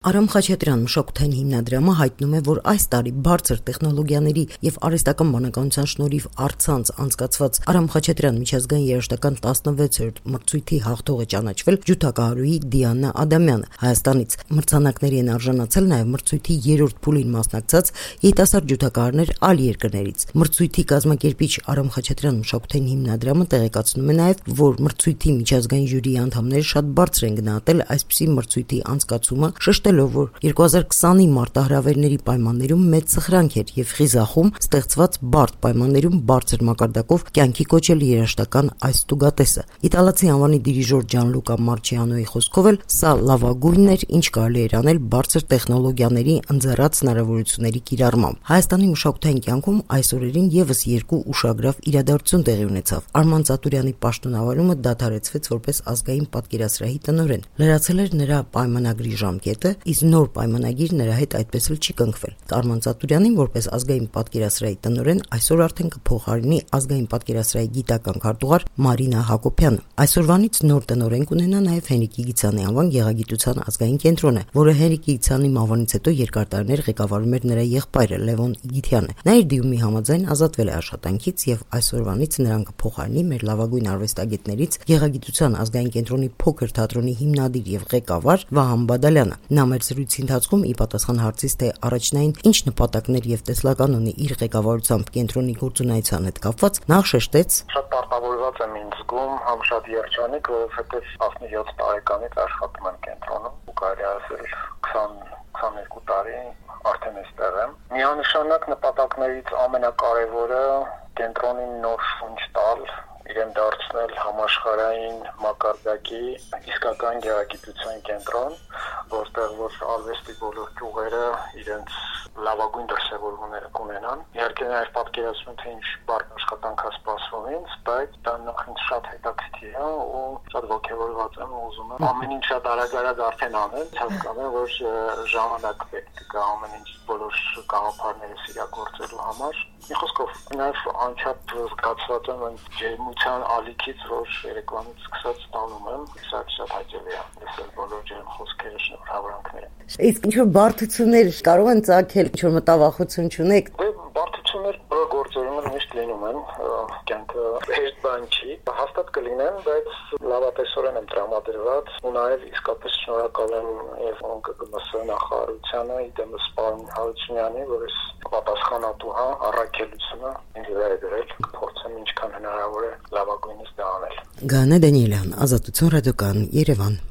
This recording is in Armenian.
Արամ Խաչատրյան մշակութային հիմնադրամը հայտնում է, որ այս տարի բարձր տեխնոլոգիաների եւ արհեստական բանականության շնորհիվ առցանց անցկացված Արամ Խաչատրյան միջազգային երաժշտական 16-րդ մրցույթի հաղթող է ճանաչվել ջութակահարուհի Դիանա Ադամյանը Հայաստանից։ Մրցանակների են արժանացել նաեւ մրցույթի 3-րդ փուլին մասնակցած երիտասարդ ջութակահարներ այլ երկրներից։ Մրցույթի կազմակերպիչ Արամ Խաչատրյան մշակութային հիմնադրամը տեղեկացնում է նաեւ, որ մրցույթի միջազգային ժյուրիի անդամները շատ բարձր են գնահատել այսպիսի մրցույթի անցկացումը, շեշտելով, որ 2020-ի մարտահրավերների պայմաններում մեծ սխրանք էր եւ խիզախում ստեղծված բարդ պայմաններում բարձր մակարդակով կյանքի կոչել երաժշտական այս տուգատեսը։ Իտալացի անվանի դիրիժոր Ջանլուկա Մարչիանոյի խոսքով էլ սա լավագույնն էր, ինչ կարելի էր անել բարձր տեխնոլոգիաների ընձեռած հնարավորությունների կիրառմամբ։ Հայաստանի մշակութային կյանքում այս օրերին եւս երկու ուշագրավ իրադարձություն տեղի ունեցավ։ Արման Ծատուրյանի պաշտոնավարումը դադարեցվեց որպես ազգային պատկերասրահի տնօրեն։ Լրացել էր նրա պայմանագրի ժամկետը, իսկ նոր պայմանագիր նրա հետ այդպես էլ չի կնքվել։ Արման Ծատուրյանին որպես ազգային պատկերասրահի տնօրեն այսօր արդեն կփոխարինի ազգային պատկերասրահի գիտական քարտուղար Մարինա Հակոբյանը։ Այսօրվանից նոր տնօրեն կունենա նաև Հենրիկ Իգիթյանի անվան գեղագիտության ազգային կենտրոնը, որը Հենրիկ Իգիթյանի մահվանից հետո երկար տարիներ ղեկավարում էր նրա եղբայրը Լևոն Իգիթյանը։ Նա իր դիմումի համաձայն ազատվել է աշխատանքից եւ այսօրվանից նրան կփոխարինի մեր լավագույն արվեստագետներից գեղագիտության ազգային կենտրոնի փոքր թատրոնի հիմնադիր եւ ղեկավար Վահան Բադալյանը։ Նա մեր զրույցի ընթացքում ի պատասխան հարցից, թե առաջնային ինչ նպատակներ եւ տեսլական ունի իր ղեկավարությամբ կենտրոնի գործունեության հետ կապված, նախ շեշտեց. Շատ պարտավորված եմ ինձ զգում, համ շատ երջանիկ, որովհետեւ 17 տարեկանից աշխատում եմ կենտրոնում ու կարելի ասել 20-22 տարի արդեն այստեղ եմ։ Միանշանակ նպատակներից ամենակարևորը կենտրոնին նոր շունչ տալ, իրեն դարձնել համաշխարհային մակարդակի իսկական գեղագիտության կենտրոն, որտեղ որ արվեստի բոլոր ճյուղերը իրենց լավագույն դրսևորումները կունենան։ Իհարկե նաև պատկերացնում թե ինչ բարդ աշխատանք է սպասվում ինձ, բայց դա նախ ինձ շատ հետաքրքիր է ու շատ ոգևորված եմ ու ուզում եմ ամեն ինչ շատ արագ արդեն անել, հասկանալ, որ ժամանակ պետք է ամեն ինչ բոլոր գաղափարները իրագործելու համար։ Մի խոսքով նաև անչափ զգացված եմ այն ջերմության ալիքից, որ երեկվանից սկսած ստանում եմ, շատ հաճելի է լսել բոլոր ջերմ խոսքերը, շնորհավորանքները։ Իսկ ինչ-որ բարդություններ կարող են ծագել, ինչ-որ մտավախություն չունեք։ Բարդություններ բոլոր գործերում միշտ լինում են, կյանքը հեշտ բան չի, հաստատ կլինեն, բայց լավատեսորեն եմ տրամադրված ու նաև իսկապես շնորհակալ եմ եւ ՕՆԿԳՄՍ նախարարությանը, իդեմս պարոն Հարությունյանի, որ ես պատասխանատու առաքելությունը ինձ վրա է դրել, կփորձեմ ինչքան հնարավոր է լավագույնս դա անել։ Գանե Դանիելյան, Ազատություն ռադիոկայան, Երևան։